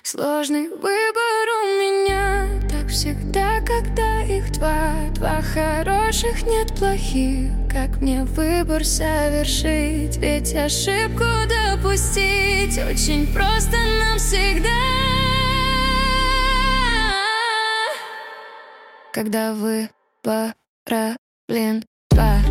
Сложный выбор у меня, так всегда, когда их два. Два хороших, нет плохих. Как мне выбор совершить? Ведь ошибку допустить очень просто нам всегда. Когда выбора, блин, два.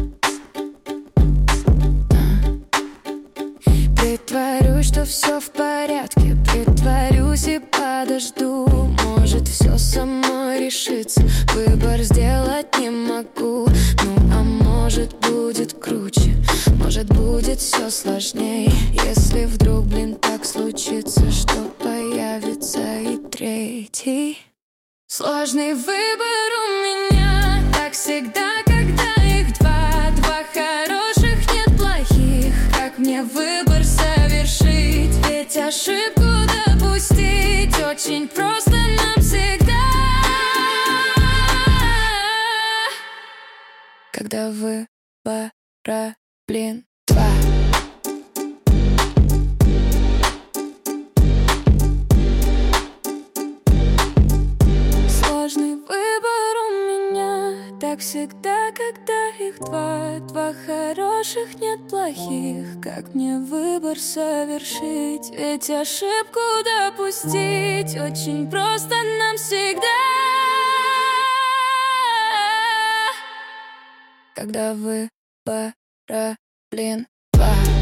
Притворюсь, что все в порядке, притворюсь и подожду. Может, все само решится, выбор сделать не могу. Ну, а может, будет круче, может, будет все сложней. Если вдруг, блин, так случится, что появится и третий. Сложный выбор у меня, так всегда, когда их два. Два хороших, нет плохих. Как мне выбор совершить? Ведь ошибку допустить очень просто нам всегда. Когда выбора, блин, два. Сложный выбор у меня, так всегда, когда их два. Два хороших, нет плохих. Как мне выбор совершить? Ведь ошибку допустить очень просто нам всегда. Когда выбора, блин, два.